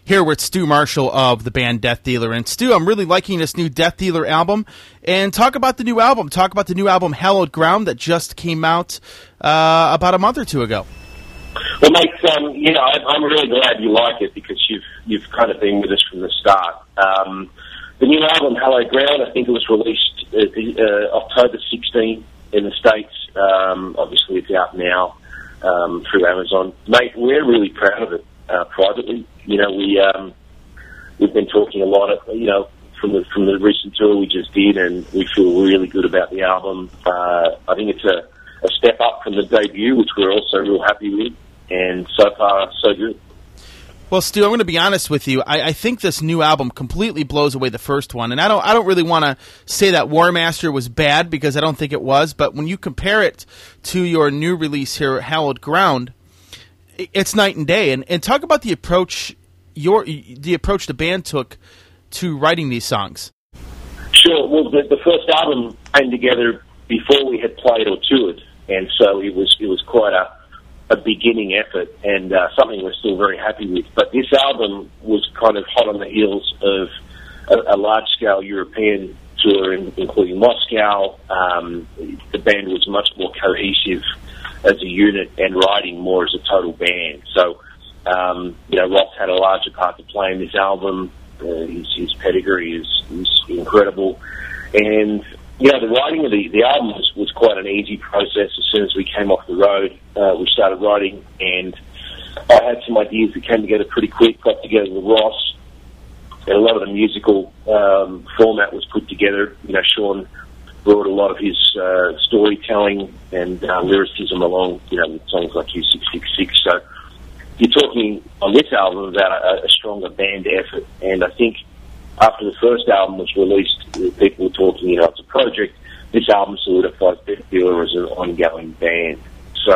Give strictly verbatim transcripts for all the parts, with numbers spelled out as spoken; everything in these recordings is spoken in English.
Here with Stu Marshall of the band Death Dealer. And Stu, I'm really liking this new Death Dealer album. And talk about the new album. Talk about the new album, Hallowed Ground, that just came out uh, about a month or two ago. Well, mate, um, you know, I'm really glad you like it because you've you've kind of been with us from the start. Um, the new album, Hallowed Ground, I think it was released uh, uh, October sixteenth in the States. Um, obviously, it's out now um, through Amazon. Mate, we're really proud of it uh, privately. You know, we, um, we've been talking a lot, of, you know, from the from the recent tour we just did, and we feel really good about the album. Uh, I think it's a, a step up from the debut, which we're also real happy with, and so far, so good. Well, Stu, I'm going to be honest with you. I, I think this new album completely blows away the first one, and I don't I don't really want to say that War Master was bad, because I don't think it was, but when you compare it to your new release here, Hallowed Ground, it's night and day. And, and talk about the approach your the approach the band took to writing these songs. Sure. Well, the, the first album came together before we had played or toured, and so it was it was quite a, a beginning effort, and uh, something we're still very happy with. But this album was kind of hot on the heels of a, a large-scale European tour, in, including Moscow. Um, the band was much more cohesive as a unit and writing more as a total band. So, um, you know, Ross had a larger part to play in this album. Uh, his, his pedigree is, is incredible. And, you know, the writing of the, the album was, was quite an easy process. As soon as we came off the road, uh, we started writing, and I had some ideas that came together pretty quick, got together with Ross, and a lot of the musical um, format was put together. You know, Sean brought a lot of his uh, storytelling and uh, lyricism along, you know, with songs like U six six six. So you're talking on this album about a, a stronger band effort. And I think after the first album was released, people were talking, you know, it's a project. This album solidifies Death Dealer as an ongoing band. So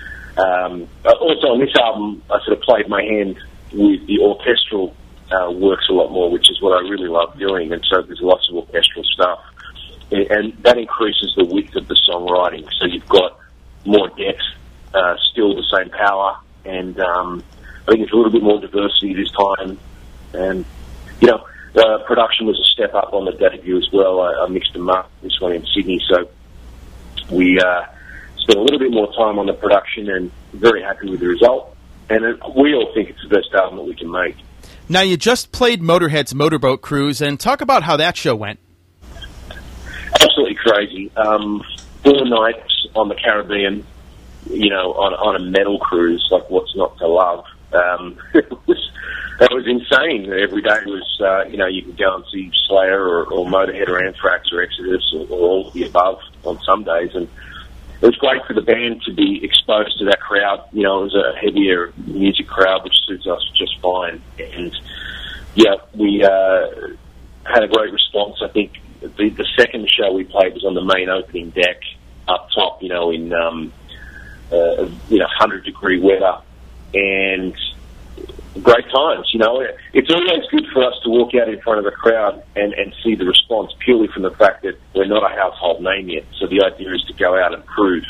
um, also on this album, I sort of played my hand with the orchestral uh, works a lot more, which is what I really love doing. And so there's lots of orchestral stuff. And that increases the width of the songwriting. So you've got more depth, uh, still the same power, and um, I think it's a little bit more diversity this time. And, you know, the production was a step up on the debut as well. I, I mixed them up, this one in Sydney, so we uh, spent a little bit more time on the production and very happy with the result. And it, we all think it's the best album that we can make. Now, you just played Motorhead's Motorboat Cruise, and talk about how that show went. Absolutely crazy. Um, four nights on the Caribbean, you know, on, on a metal cruise, like what's not to love. Um, it was, that was insane. Every day was, uh, you know, you could go and see Slayer or, or Motorhead or Anthrax or Exodus or, or all of the above on some days. And it was great for the band to be exposed to that crowd. You know, it was a heavier music crowd, which suits us just fine. And, yeah, we uh, had a great response. I think The, the second show we played was on the main opening deck up top, you know, in um, uh, you know hundred degree weather, and great times. You know, it's always good for us to walk out in front of a crowd and, and see the response, purely from the fact that we're not a household name yet. So the idea is to go out and prove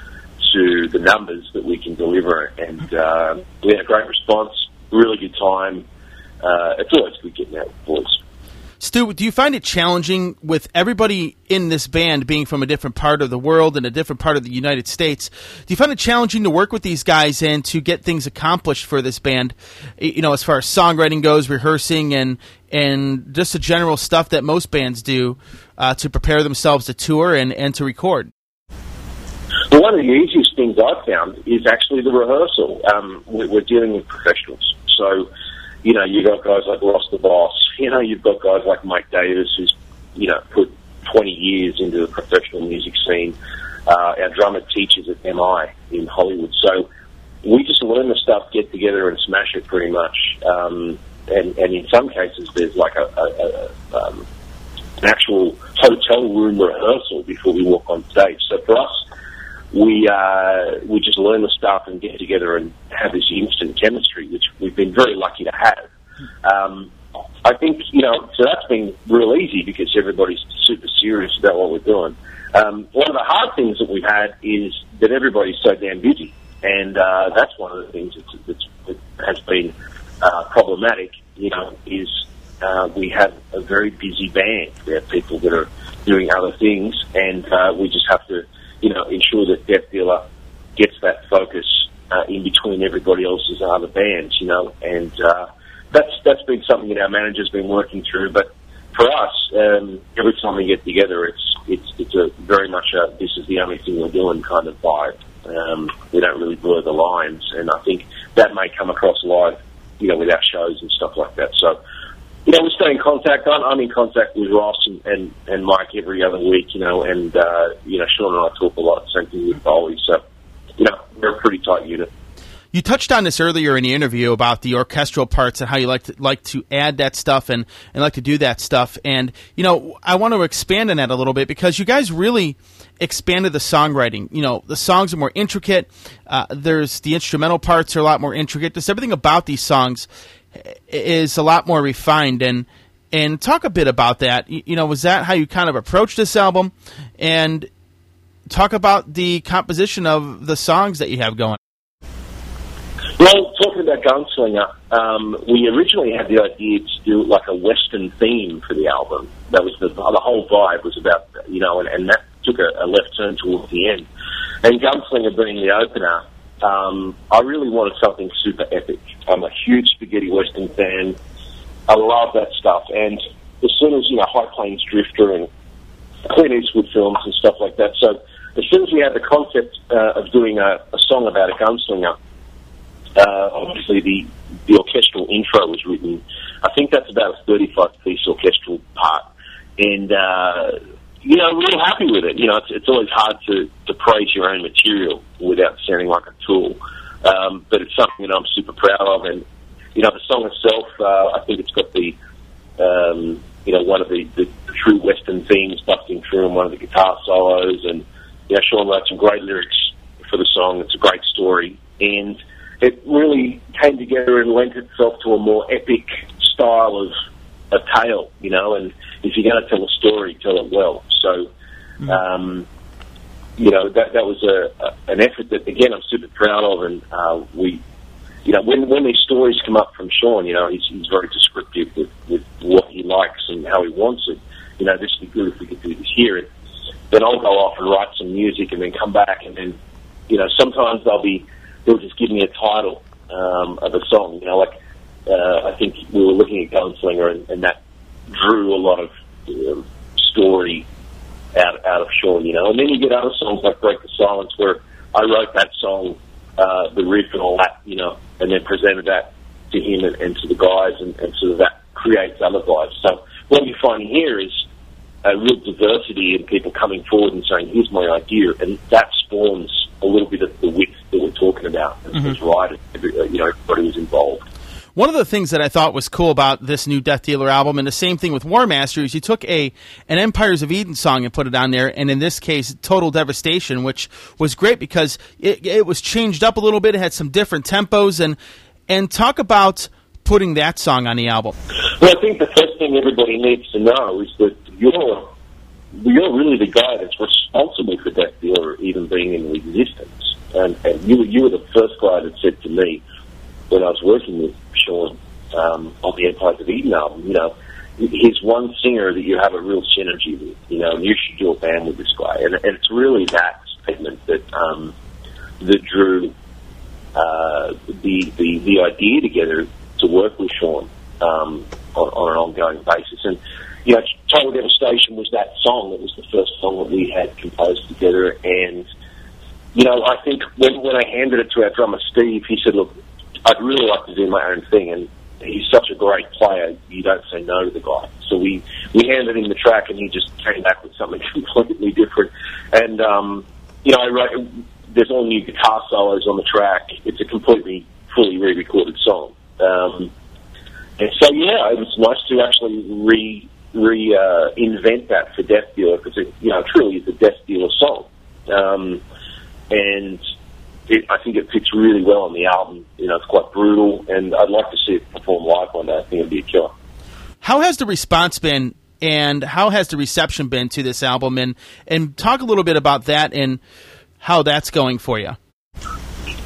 to the numbers that we can deliver, and uh, we had a great response, really good time. Uh, it's always good getting out with boys. Stu, do you find it challenging with everybody in this band being from a different part of the world and a different part of the United States? Do you find it challenging to work with these guys and to get things accomplished for this band, you know, as far as songwriting goes, rehearsing, and and just the general stuff that most bands do uh, to prepare themselves to tour and, and to record? Well, one of the easiest things I've found is actually the rehearsal. Um, we're dealing with professionals, so you know, you've got guys like Ross the Boss. You know, you've got guys like Mike Davis, who's, you know, put twenty years into the professional music scene. Uh, our drummer teaches at M I in Hollywood. So we just learn the stuff, get together and smash it pretty much. Um, and, and in some cases, there's like a, a, a um, an actual hotel room rehearsal before we walk on stage. So for us, we uh, we just learn the stuff and get together and have this instant chemistry, which we've been very lucky to have. Um, I think, you know, so that's been real easy because everybody's super serious about what we're doing. Um, one of the hard things that we've had is that everybody's so damn busy, and uh, that's one of the things that's, that's, that has been uh, problematic, you know, is uh, we have a very busy band. We have people that are doing other things, and uh, we just have to, you know, ensure that Death Dealer gets that focus uh, in between everybody else's other bands, you know, and uh, that's that's been something that our manager's been working through. But for us, um, every time we get together, it's it's it's a very much a this is the only thing we're doing kind of vibe. Um, we don't really blur the lines, and I think that may come across live, you know, with our shows and stuff like that. So, you know, we stay in contact. I'm, I'm in contact with Ross and, and, and Mike every other week, you know, and, uh, you know, Sean and I talk a lot, same thing with Bowie. So, you know, we're a pretty tight unit. You touched on this earlier in the interview about the orchestral parts and how you like to like to add that stuff and, and like to do that stuff. And, you know, I want to expand on that a little bit because you guys really expanded the songwriting. You know, the songs are more intricate. Uh, there's the instrumental parts are a lot more intricate. Just everything about these songs is a lot more refined. And and talk a bit about that. You, you know, was that how you kind of approached this album? And talk about the composition of the songs that you have going. Well, talking about Gunslinger, um, we originally had the idea to do like a Western theme for the album. That was the, the whole vibe was about, you know, and, and that took a, a left turn towards the end. And Gunslinger being the opener, um, I really wanted something super epic. I'm a huge spaghetti Western fan. I love that stuff. And as soon as, you know, High Plains Drifter and Clint Eastwood films and stuff like that. So as soon as we had the concept uh, of doing a, a song about a gunslinger, Uh, obviously, the, the orchestral intro was written. I think that's about a thirty-five piece orchestral part. And, uh, you know, real happy with it. You know, it's, it's always hard to, to praise your own material without sounding like a tool. Um, but it's something that I'm super proud of. And, you know, the song itself, uh, I think it's got the, um, you know, one of the, the true Western themes busting through and one of the guitar solos. And, you know, Sean wrote some great lyrics for the song. It's a great story. And it really came together and lent itself to a more epic style of a tale, you know, and if you're going to tell a story, tell it well. So, um, you know, that that was a, a an effort that, again, I'm super proud of, and uh, we, you know, when when these stories come up from Sean, you know, he's, he's very descriptive with, with what he likes and how he wants it. You know, this would be good if we could do this here. And then I'll go off and write some music and then come back, and then, you know, sometimes I'll be They'll just give me a title um, of a song. You know, like uh, I think we were looking at Gunslinger, and, and that drew a lot of uh, story out out of Sean. You know, and then you get other songs like "Break the Silence," where I wrote that song, uh, the riff and all that, you know, and then presented that to him and, and to the guys, and, and sort of that creates other vibes. So what you're finding here is a real diversity in people coming forward and saying, "Here's my idea," and that spawns a little bit of the width that we're talking about. And mm-hmm. It's right, you know, everybody was involved. One of the things that I thought was cool about this new Death Dealer album, and the same thing with War Master, is you took a an Empires of Eden song and put it on there, and in this case, Total Devastation, which was great because it, it was changed up a little bit. It had some different tempos, and and talk about putting that song on the album. Well, I think the first thing everybody needs to know is that you're you're really the guy that's responsible for Death Dealer even being in existence. And, and you, you were the first guy that said to me when I was working with Sean um, on the Empires of Eden album, you know, he's one singer that you have a real synergy with, you know, and you should do a band with this guy. And, and it's really that statement that um, that drew uh, the, the the idea together to work with Sean um, on, on an ongoing basis. And you know, Total Devastation was that song. It was the first song that we had composed together. And, you know, I think when, when I handed it to our drummer, Steve, he said, look, I'd really like to do my own thing. And he's such a great player, you don't say no to the guy. So we, we handed him the track, and he just came back with something completely different. And, um, you know, I wrote, there's all new guitar solos on the track. It's a completely, fully re-recorded song. Um, and so, yeah, it was nice to actually re- re uh, invent that for Death Dealer, because it, you know, truly is a Death Dealer song, um, and it, I think it fits really well on the album. You know, it's quite brutal, and I'd like to see it perform live one day. I think it'd be a killer. How has the response been, and how has the reception been to this album, and and talk a little bit about that and how that's going for you.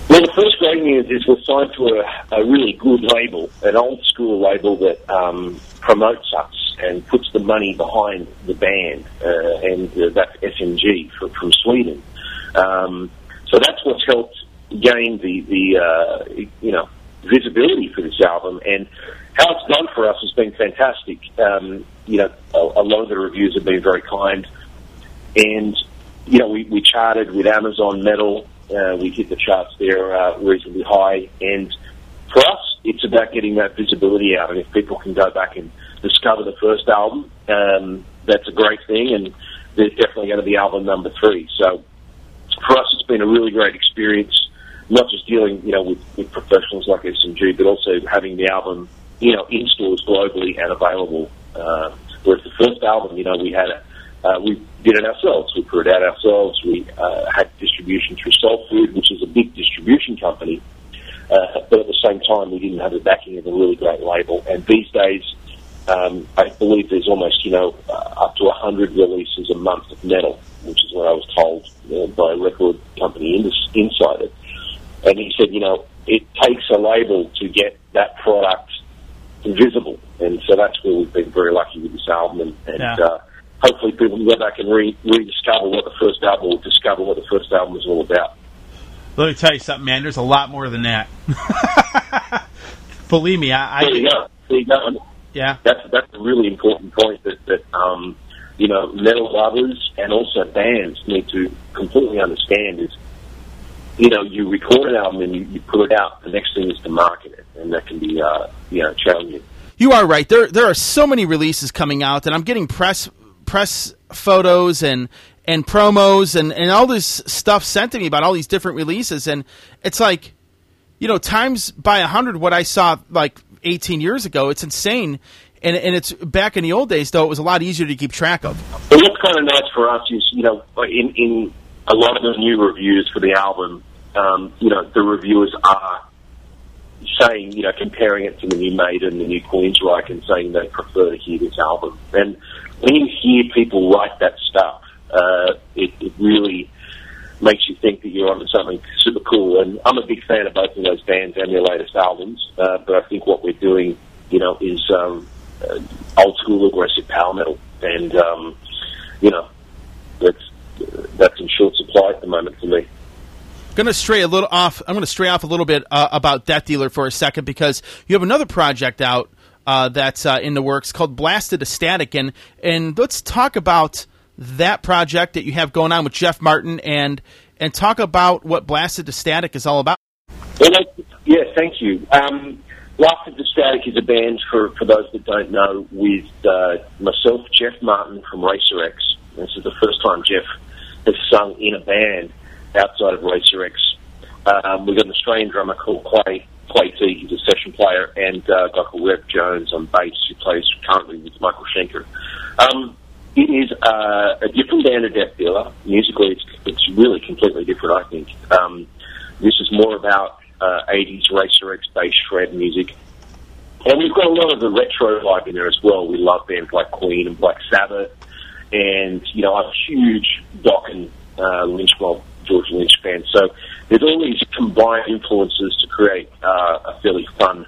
Well, the first great news is we're signed to a, a really good label, an old school label that um, promotes us and puts the money behind the band, uh, and uh, that's S M G from, from Sweden. Um, so that's what's helped gain the, the uh, you know, visibility for this album, and how it's done for us has been fantastic. Um, you know, a, a lot of the reviews have been very kind, and, you know, we, we charted with Amazon Metal. Uh, we hit the charts there uh, reasonably high, and for us, it's about getting that visibility out. And if people can go back and discover the first album, um, that's a great thing, and there's definitely going to be album number three. So for us, it's been a really great experience, not just dealing, you know, with, with professionals like S M G, but also having the album, you know, in stores globally and available. Uh, whereas the first album, you know, we had it. Uh, we did it ourselves. We put it out ourselves. We uh, had distribution through Soul Food, which is a big distribution company. Uh, but at the same time, we didn't have the backing of a really great label. And these days, um, I believe there's almost, you know, uh, up to one hundred releases a month of metal, which is what I was told uh, by a record company ins- insider. And he said, you know, it takes a label to get that product visible. And so that's where we've been very lucky with this album. And, and yeah. uh, hopefully people can go back and re- rediscover what the first album, or discover what the first album was all about. Let me tell you something, man. There's a lot more than that. Believe me, I... I there you go. There you go. Yeah. That's, that's a really important point that, that um, you know, metal lovers and also bands need to completely understand is, you know, you record an album and you, you put it out. The next thing is to market it, and that can be, uh, you know, challenging. You are right. There there are so many releases coming out, and I'm getting press press photos and and promos and, and all this stuff sent to me about all these different releases, and it's like, you know, times by a hundred what I saw like eighteen years ago. It's insane, and and it's back in the old days though. It was a lot easier to keep track of. Well, what's kind of nice for us is, you know, in in a lot of the new reviews for the album, um, you know, the reviewers are saying, you know, comparing it to the new Maiden, the new Queensryche, and saying they prefer to hear this album. And when you hear people write that stuff, uh, it, it really makes you think that you're onto something super cool. And I'm a big fan of both of those bands and their latest albums, uh, but I think what we're doing, you know, is um, uh, old school aggressive power metal. And, um, you know, that's, that's in short supply at the moment for me. Going to stray a little off. I'm going to stray off a little bit uh, about Death Dealer for a second, because you have another project out uh, that's uh, in the works called Blasted to Static, and and let's talk about that project that you have going on with Jeff Martin, and and talk about what Blasted to Static is all about. Well, yeah, thank you. Um, Blasted to Static is a band, for, for those that don't know, with uh, myself, Jeff Martin from Racer X. This is the first time Jeff has sung in a band outside of Racer X. Um, we've got an Australian drummer called Clay, Clay T, he's a session player, and uh, a guy called Rev Jones on bass, who plays currently with Michael Schenker. Um, it is uh, a different band of Death Dealer. Musically, it's, it's really completely different, I think. Um, this is more about uh, eighties Racer X bass shred music. And we've got a lot of the retro vibe in there as well. We love bands like Queen and Black Sabbath, and, you know, I'm a huge Dokken, uh, Lynch Mob, George Lynch fan. So there's all these combined influences to create uh, a fairly fun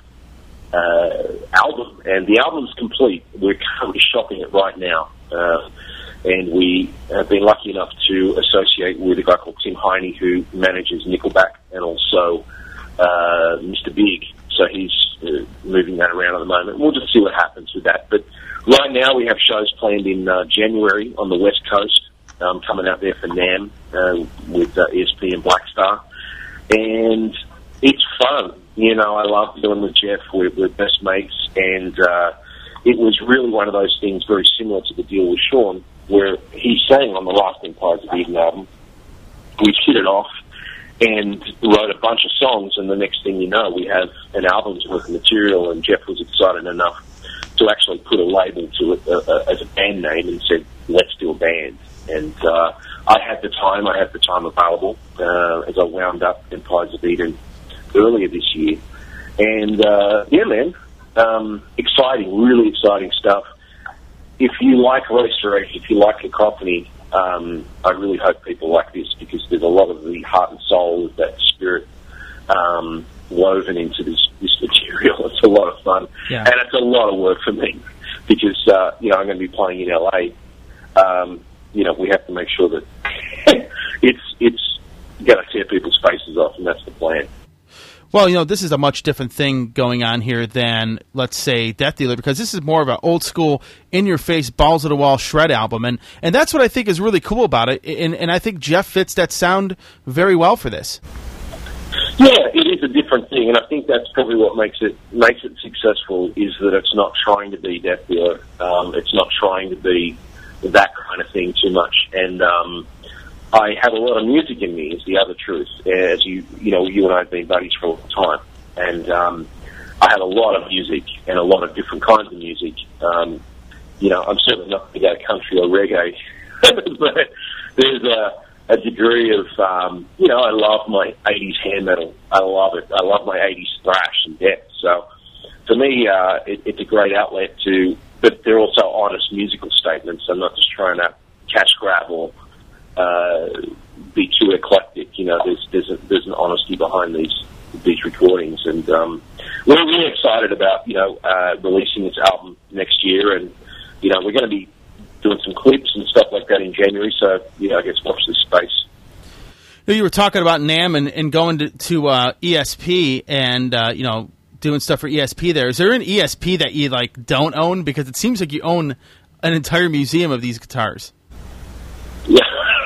uh, album. And the album's complete. We're currently shopping it right now. Uh, and we have been lucky enough to associate with a guy called Tim Heine, who manages Nickelback, and also uh, Mister Big. So he's uh, moving that around at the moment. We'll just see what happens with that. But right now we have shows planned in uh, January on the West Coast. Um, coming out there for NAMM uh, with uh, E S P and Blackstar. And it's fun. You know, I love doing with Jeff. We're, we're best mates. And uh, it was really one of those things very similar to the deal with Sean, where he sang on the last Empires of Eden album. We hit it off and wrote a bunch of songs, and the next thing you know, we have an album's worth of material, and Jeff was excited enough to actually put a label to it uh, uh, as a band name and said, let's do a band. And uh, I had the time, I had the time available uh, as I wound up Empires of Eden earlier this year. And, uh, yeah, man, um, exciting, really exciting stuff. If you like Racer X, if you like Cacophony, um, I really hope people like this, because there's a lot of the heart and soul of that spirit um, woven into this, this material. It's a lot of fun, yeah. and it's a lot of work for me because uh, you know I'm going to be playing in L A. Um, you know, we have to make sure that it's it's going to tear people's faces off, and that's the plan. Well, you know, this is a much different thing going on here than, let's say, Death Dealer, because this is more of an old-school, in-your-face, balls-to-the-wall shred album, and, and that's what I think is really cool about it, and, and I think Jeff fits that sound very well for this. Yeah, it is a different thing, and I think that's probably what makes it makes it successful, is that it's not trying to be Death Dealer. Um, it's not trying to be that kind of thing too much, and um, I have a lot of music in me, is the other truth. As you, you know, you and I have been buddies for a long time, and um, I have a lot of music and a lot of different kinds of music. Um, you know, I'm certainly not going to go country or reggae, but there's a, a degree of, um, you know, I love my eighties hair metal. I love it. I love my eighties thrash and death. So for me, uh, it, it's a great outlet to, but they're also honest musical statements. I'm not just trying to cash grab or Uh, be too eclectic. You know, there's there's, a, there's an honesty behind these these recordings, and um, we're really excited about you know uh, releasing this album next year, and you know we're going to be doing some clips and stuff like that in January. So you know, I guess watch this space. You were talking about NAMM and, and going to, to uh, E S P and uh, you know doing stuff for E S P. There is there an E S P that you like don't own, because it seems like you own an entire museum of these guitars. Yeah.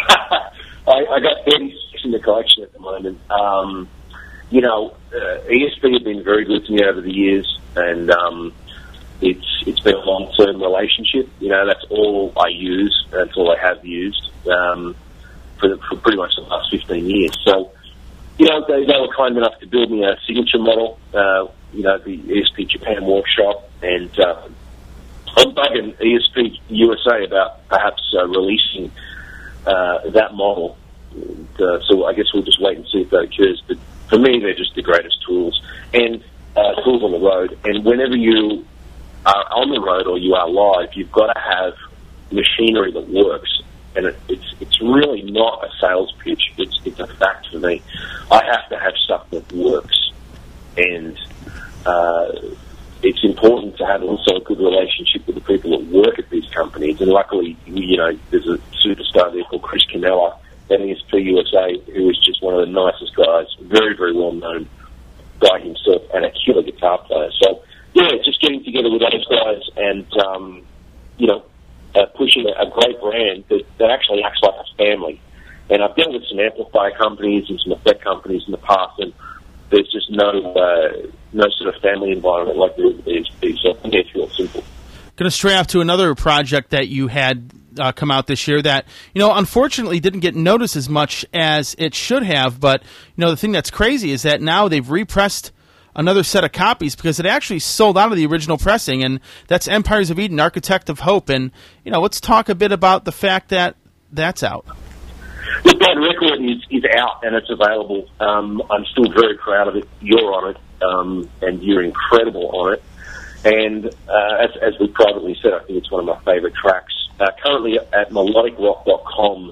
I, I got thirty-six in the collection at the moment. Um, you know, uh, E S P have been very good to me over the years, and um, it's it's been a long-term relationship. You know, that's all I use. That's all I have used um, for, the, for pretty much the last fifteen years. So, you know, they, they were kind enough to build me a signature model, uh, you know, the E S P Japan workshop, and uh, I'm bugging E S P U S A about perhaps uh, releasing Uh, that model. Uh, so I guess we'll just wait and see if that occurs. But for me, they're just the greatest tools, and uh, tools on the road. And whenever you are on the road or you are live, you've got to have machinery that works. And it, it's it's really not a sales pitch. It's it's a fact for me. I have to have stuff that works, and uh, it's important to have also a good relationship with the people that work at these companies. And luckily, you know, there's a superstar there called Chris Canella at E S P U S A, who is just one of the nicest guys, very, very well-known guy himself, and a killer guitar player. So, yeah, just getting together with those guys and, um, you know, uh, pushing a, a great brand that, that actually acts like a family. And I've dealt with some amplifier companies and some effect companies in the past, and there's just no uh, no sort of family environment like there is at E S P. So I think it's real simple. Going to stray off to another project that you had uh, come out this year that, you know, unfortunately didn't get noticed as much as it should have. But, you know, the thing that's crazy is that now they've repressed another set of copies because it actually sold out of the original pressing, and that's Empires of Eden, Architect of Hope. And, you know, let's talk a bit about the fact that that's out. Look, that record is, is out and it's available. Um, I'm still very proud of it. You're on it, um, and you're incredible on it. And uh, as, as we privately said, I think it's one of my favourite tracks. Uh, currently at melodic rock dot com,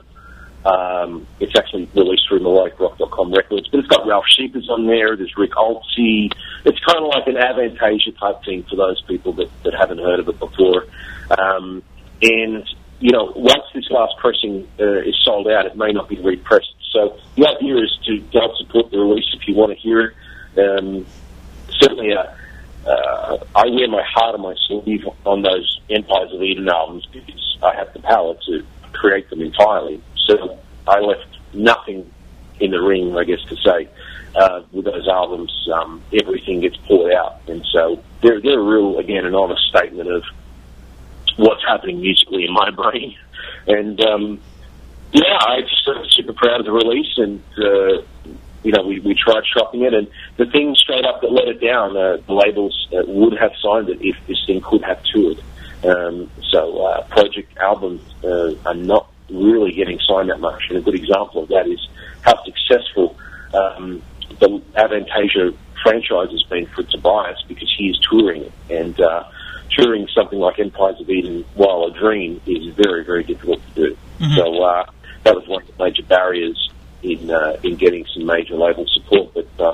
um, it's actually released through melodic rock dot com records, but it's got Ralph Sheepers on there, there's Rick Oltsey. It's kind of like an Avantasia type thing for those people that, that haven't heard of it before. Um, and you know, once this last pressing uh, is sold out, it may not be repressed. So the idea is to go support the release if you want to hear it. Um, certainly, uh, uh, I wear my heart on my sleeve on those Empires of Eden albums because I have the power to create them entirely. So I left nothing in the ring, I guess to say, uh, with those albums. Um, everything gets poured out. And so they're, they're a real, again, an honest statement of what's happening musically in my brain. And, um, yeah, I just am super proud of the release, and, uh, you know, we, we tried shopping it, and the thing straight up that let it down, uh, the labels uh, would have signed it if this thing could have toured. Um, so uh, project albums uh, are not really getting signed that much, and a good example of that is how successful um, the Avantasia franchise has been for Tobias, because he is touring it, and uh, touring something like Empires of Eden while a dream is very, very difficult to do. Mm-hmm. So uh, that was one of the major barriers in uh, in getting some major label support. But um,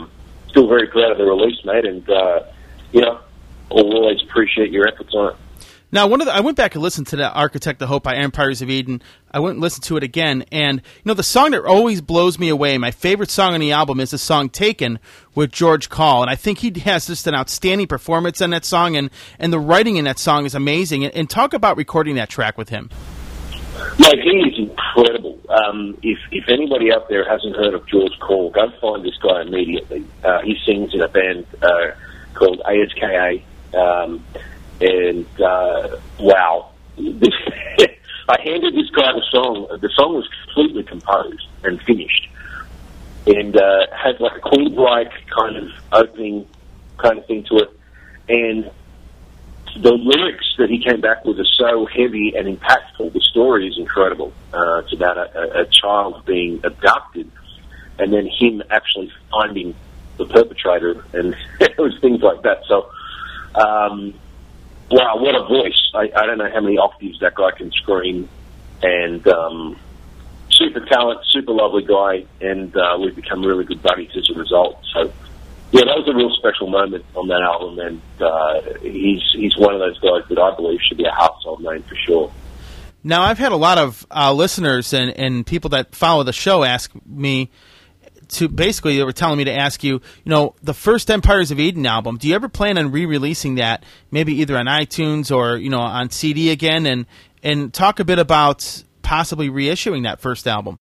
still very proud of the release, mate, and, uh, you know, I'll always appreciate your efforts on it. Now, one of the, I went back and listened to the Architect of Hope by Empires of Eden. I went and listened to it again, and you know the song that always blows me away, my favorite song on the album is the song "Taken" with George Call, and I think he has just an outstanding performance in that song, and, and the writing in that song is amazing. And, and talk about recording that track with him. Mate, he is incredible. Um, if if anybody out there hasn't heard of George Call, go find this guy immediately. Uh, he sings in a band uh, called A S K A. Um, And, uh, wow. This, I handed this guy the song. The song was completely composed and finished. And uh, had like a Queen-like kind of opening kind of thing to it. And the lyrics that he came back with are so heavy and impactful. The story is incredible. Uh, it's about a, a child being abducted and then him actually finding the perpetrator. And it was things like that. So, um... wow, what a voice. I, I don't know how many octaves that guy can scream. And um, super talent, super lovely guy, and uh, we've become really good buddies as a result. So, yeah, that was a real special moment on that album, and uh, he's he's one of those guys that I believe should be a household name for sure. Now, I've had a lot of uh, listeners and, and people that follow the show ask me, to basically, they were telling me to ask you, you know, the first Empires of Eden album, do you ever plan on re-releasing that, maybe either on iTunes or, you know, on C D again, and and talk a bit about possibly reissuing that first album?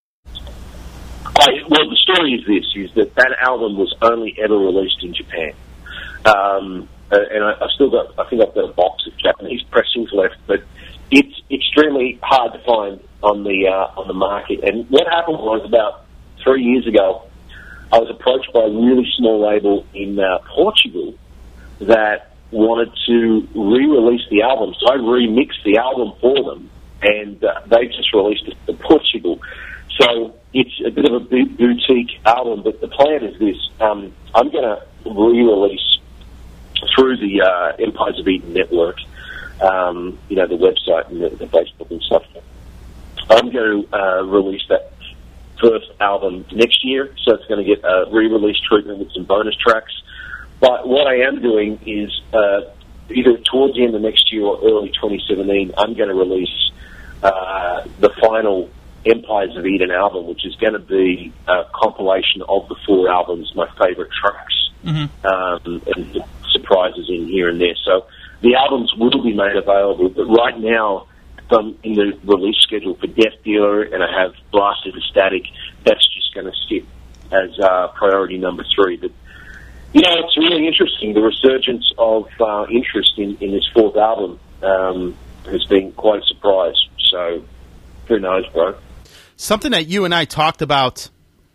I, well, the story is this, is that that album was only ever released in Japan. Um, and I, I've still got, I think I've got a box of Japanese pressings left, but it's extremely hard to find on the, uh, on the market. And what happened was about three years ago, I was approached by a really small label in uh, Portugal that wanted to re-release the album. So I remixed the album for them, and uh, they just released it in Portugal. So it's a bit of a boutique album, but the plan is this. Um, I'm going to re-release through the uh, Empires of Eden network, um, you know, the website and the, the Facebook and stuff. I'm going to uh, release that first album next year, so it's going to get a re-release treatment with some bonus tracks. But what I am doing is uh, either towards the end of next year or early twenty seventeen, I'm going to release uh, the final Empires of Eden album, which is going to be a compilation of the four albums, my favourite tracks, mm-hmm. um, and surprises in here and there. So the albums will be made available, but right now, I'm in the release schedule for Death Dealer, and I have Blasted Ecstatic. That's just going to sit as uh, priority number three. But, you know, it's really interesting. The resurgence of uh, interest in, in this fourth album um, has been quite a surprise. So, who knows, bro? Something that you and I talked about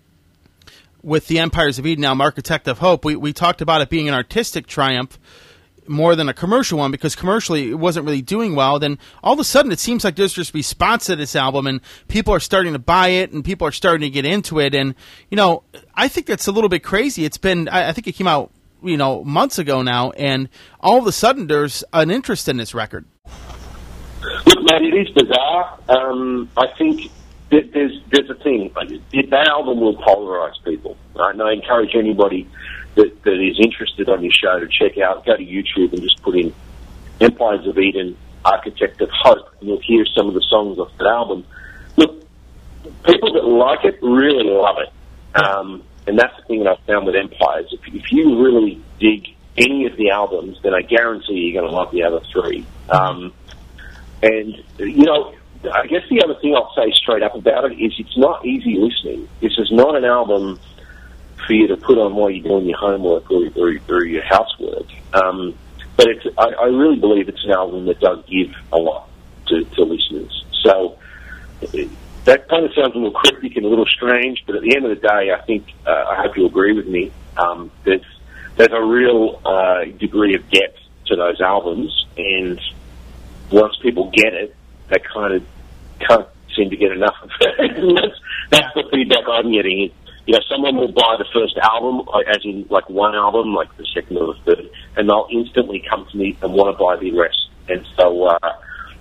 with the Empires of Eden, now Architect of Hope, we, we talked about it being an artistic triumph more than a commercial one, because commercially it wasn't really doing well. Then all of a sudden it seems like there's just response to this album, and people are starting to buy it, and people are starting to get into it. And, you know, I think that's a little bit crazy. It's been, I, I think it came out, you know, months ago now, and all of a sudden there's an interest in this record. Look, mate, it is bizarre. Um, I think that there's, there's a thing. That album will polarize people. Right? And I encourage anybody That, that is interested on your show to check out, go to YouTube and just put in Empires of Eden, Architect of Hope, and you'll hear some of the songs off that album. Look, people that like it really love it. Um, and that's the thing that I've found with Empires. If, if you really dig any of the albums, then I guarantee you're going to love the other three. Um, and, you know, I guess the other thing I'll say straight up about it is it's not easy listening. This is not an album for you to put on while you're doing your homework or, or, or your housework. Um, but it's, I, I really believe it's an album that does give a lot to, to listeners. So it, that kind of sounds a little cryptic and a little strange, but at the end of the day, I think, uh, I hope you'll agree with me, um, there's, there's a real uh, degree of depth to those albums, and once people get it, they kind of can't seem to get enough of it. And that's, that's the feedback I'm getting. You know, someone will buy the first album, as in like one album, like the second or the third, and they'll instantly come to me and want to buy the rest. And so, uh,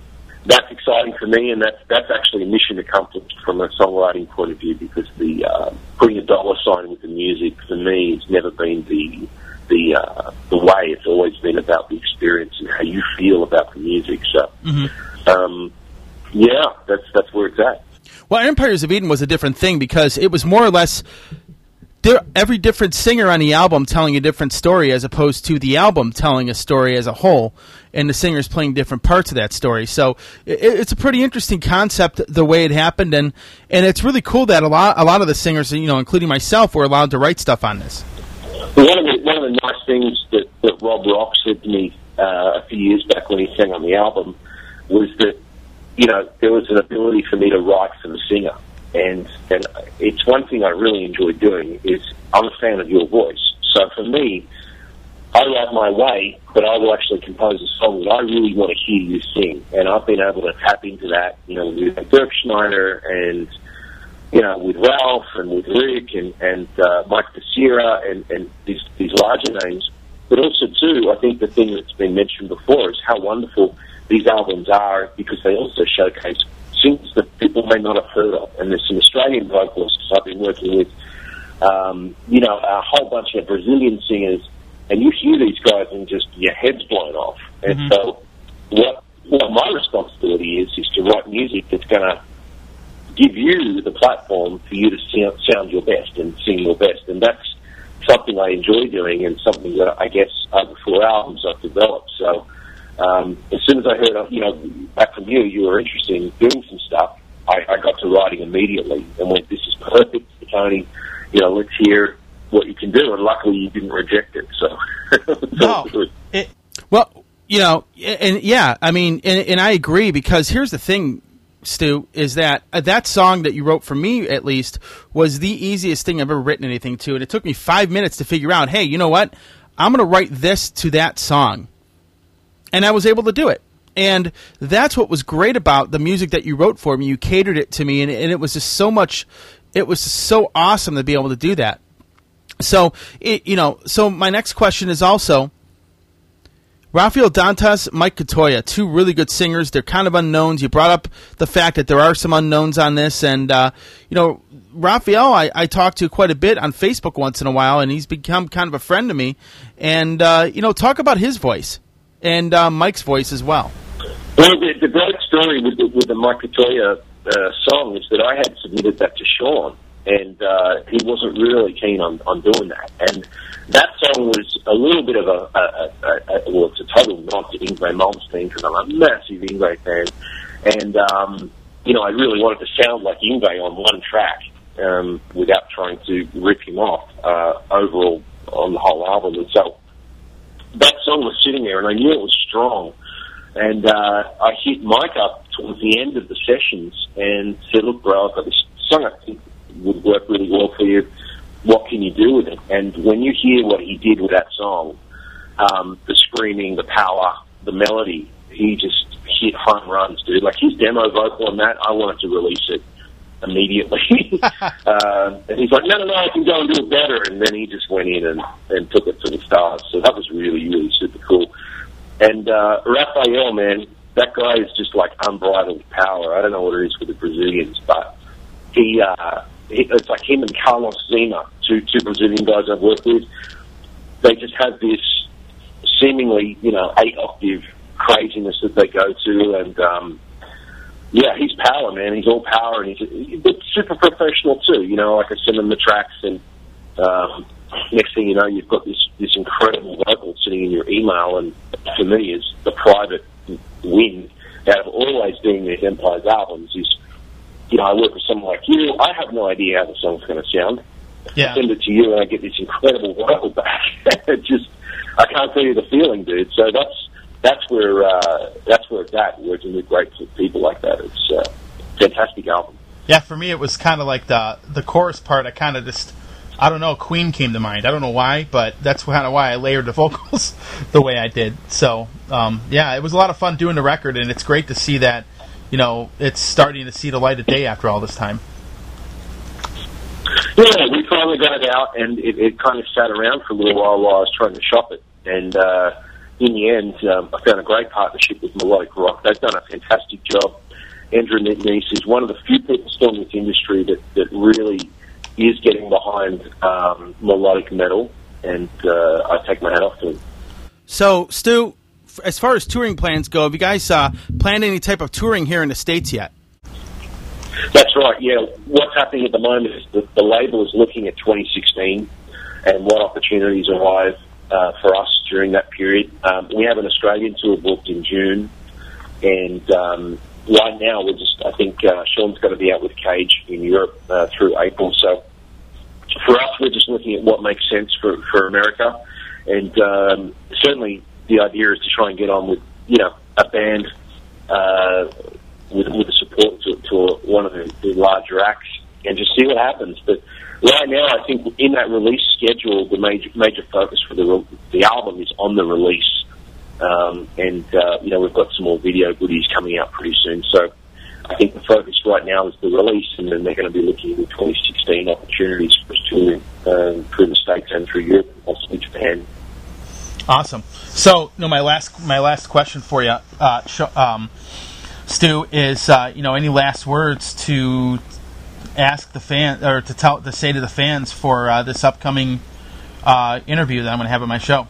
that's exciting for me, and that's that's actually a mission accomplished from a songwriting point of view, because the uh, putting a dollar sign with the music for me has never been the the uh, the way. It's always been about the experience and how you feel about the music. So, mm-hmm. um, yeah, that's that's where it's at. Well, Empires of Eden was a different thing because it was more or less there, every different singer on the album telling a different story, as opposed to the album telling a story as a whole, and the singers playing different parts of that story. So it, it's a pretty interesting concept the way it happened, and, and it's really cool that a lot a lot of the singers, you know, including myself, were allowed to write stuff on this. One of the one of the nice things that, that Rob Rock said to me uh, a few years back when he sang on the album was that, you know, there was an ability for me to write for the singer. And and it's one thing I really enjoy doing is I'm a fan of your voice. So for me, I write my way, but I will actually compose a song that I really want to hear you sing. And I've been able to tap into that, you know, with Dirk Schneider and, you know, with Ralph and with Rick and, and uh, Mike Becerra and, and these, these larger names. But also, too, I think the thing that's been mentioned before is how wonderful these albums are, because they also showcase singers that people may not have heard of. And there's some Australian vocalists I've been working with, um, you know, a whole bunch of Brazilian singers, and you hear these guys and just your head's blown off. And mm-hmm. so what, what my responsibility is, is to write music that's going to give you the platform for you to sound, sound your best and sing your best. And that's something I enjoy doing, and something that I guess over four albums I've developed. So um, as soon as I heard, you know, back from you, you were interested in doing some stuff, I, I got to writing immediately and went, this is perfect, Tony, you know, let's hear what you can do. And luckily you didn't reject it. So, no, it, well, you know, and yeah, I mean, and, and I agree, because here's the thing, Stu, is that uh, that song that you wrote, for me at least, was the easiest thing I've ever written anything to. And it took me five minutes to figure out, hey, you know what? I'm going to write this to that song. And I was able to do it. And that's what was great about the music that you wrote for me. You catered it to me, and, and it was just so much, it was just so awesome to be able to do that. So, it, you know, so my next question is also, Rafael Dantas, Mike Cotoya, two really good singers. They're kind of unknowns. You brought up the fact that there are some unknowns on this. And, uh, you know, Rafael, I, I talk to quite a bit on Facebook once in a while, and he's become kind of a friend to me. And, uh, you know, talk about his voice and uh, Mike's voice as well. Well, the, the great story with the, with the Mike Cotoya uh, song is that I had submitted that to Sean, and uh, he wasn't really keen on, on doing that. And that song was a little bit of a, a, a, a well, it's a total nod to Yngwie Malmsteen, because I'm a massive Yngwie fan. And, um, you know, I really wanted to sound like Yngwie on one track um, without trying to rip him off uh, overall on the whole album. And so that song was sitting there, and I knew it was strong. And uh, I hit Mike up towards the end of the sessions and said, look, bro, I've got this song I think would work really well for you. What can you do with it? And when you hear what he did with that song, um, the screaming, the power, the melody, he just hit home runs, dude. Like his demo vocal on that, I wanted to release it immediately. uh, and he's like, no, no, no, I can go and do it better. And then he just went in and, and took it to the stars. So that was really, really super cool. And uh, Rafael, man, that guy is just like unbridled power. I don't know what it is for the Brazilians, but he, uh, he it's like him and Carlos Zima, two two Brazilian guys I've worked with. They just have this seemingly, you know, eight octave craziness that they go to, and um, yeah, he's power, man. He's all power, and he's, he's super professional too. You know, like I send him the tracks, and um, next thing you know, you've got this this incredible vocal sitting in your email, and for me, is the private win out of always doing these Empires albums is, you know, I work with someone like you, I have no idea how the song's going to sound. Yeah. I send it to you, and I get this incredible vocal back. It just, I can't tell you the feeling, dude. So that's that's where uh, that's where it's at, working with great people like that. It's a fantastic album. Yeah, for me, it was kind of like the the chorus part. I kind of just, I don't know, Queen came to mind. I don't know why, but that's kind of why I layered the vocals the way I did. So, um, yeah, it was a lot of fun doing the record, and it's great to see that, you know, it's starting to see the light of day after all this time. Yeah, we finally got it out, and it, it kind of sat around for a little while while I was trying to shop it. And, uh, in the end, um, I found a great partnership with Melodic Rock. They've done a fantastic job. Andrew Nice is one of the few people still in this industry that, that really is getting behind um, melodic metal, and uh, I take my hat off to him. So, Stu, as far as touring plans go, have you guys uh, planned any type of touring here in the States yet? That's right, yeah. What's happening at the moment is that the label is looking at twenty sixteen and what opportunities arrive uh, for us during that period. Um, we have an Australian tour booked in June, and um, right now we're just, I think uh, Sean's going to be out with Cage in Europe uh, through April. So for us, we're just looking at what makes sense for, for America. And um, certainly the idea is to try and get on with, you know, a band uh, with, with the support to, to one of the, the larger acts and just see what happens. But right now, I think in that release schedule, the major major focus for the the album is on the release. Um, and, uh, you know, we've got some more video goodies coming out pretty soon. So I think the focus right now is the release, and then they're going to be looking at twenty sixteen opportunities for us touring um, through the States and through Europe, and possibly Japan. Awesome. So, no, my last my last question for you, uh, sh- um, Stu, is uh, you know, any last words to ask the fan or to tell to say to the fans for uh, this upcoming uh, interview that I'm going to have on my show?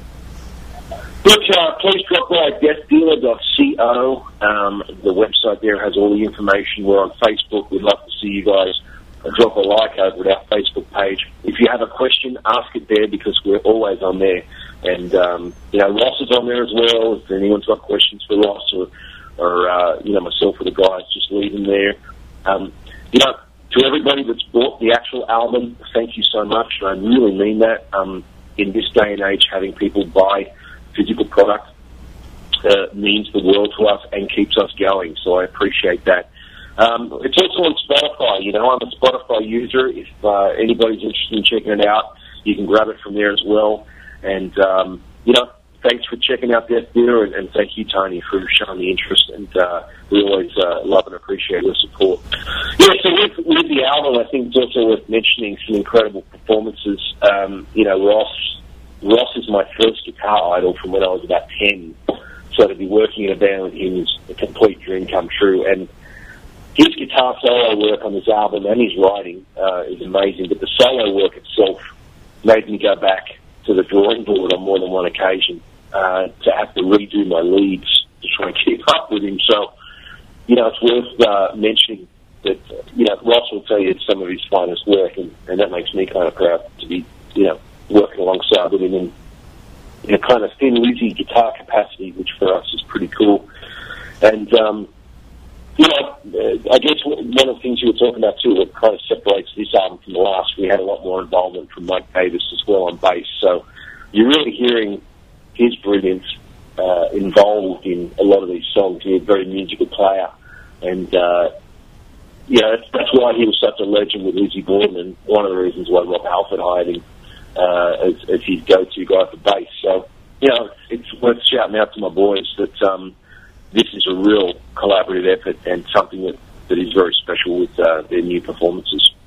Look, uh, please drop by death dealer dot co. Um, the website there has all the information. We're on Facebook. We'd love to see you guys. Drop a like over at our Facebook page. If you have a question, ask it there, because we're always on there. And, um, you know, Ross is on there as well. If anyone's got questions for Ross or, or uh, you know, myself or the guys, just leave them there. Um, you know, to everybody that's bought the actual album, thank you so much. And I really mean that. Um, in this day and age, having people buy physical product uh, means the world to us and keeps us going. So I appreciate that. Um, it's also on Spotify. You know, I'm a Spotify user. If uh, anybody's interested in checking it out, you can grab it from there as well. And, um, you know, thanks for checking out Death Dealer, and, and thank you, Tony, for showing the interest. And uh, we always uh, love and appreciate your support. Yeah, so with, with the album, I think it's also worth mentioning some incredible performances. Um, you know, Ross, Ross is my first guitar idol from when I was about ten. So to be working in a band with him is a complete dream come true. And his guitar solo work on this album and his writing uh, is amazing. But the solo work itself made me go back to the drawing board on more than one occasion uh, to have to redo my leads to try and keep up with him. So, you know, it's worth uh, mentioning that, uh, you know, Ross will tell you it's some of his finest work, and, and that makes me kind of proud to be, you know, working alongside with him in, in a kind of Thin Lizzy guitar capacity, which for us is pretty cool. And, um, you know, uh, I guess one of the things you were talking about too, what kind of separates this album from the last, we had a lot more involvement from Mike Davis as well on bass. So you're really hearing his brilliance uh, involved in a lot of these songs. He's a very musical player. And, uh, you know, that's, that's why he was such a legend with Lizzy Borden, and one of the reasons why Rob Halford hired him uh, as, as his go-to guy for bass. So, you know, it's worth shouting out to my boys that um, this is a real collaborative effort and something that, that is very special with uh, their new performances.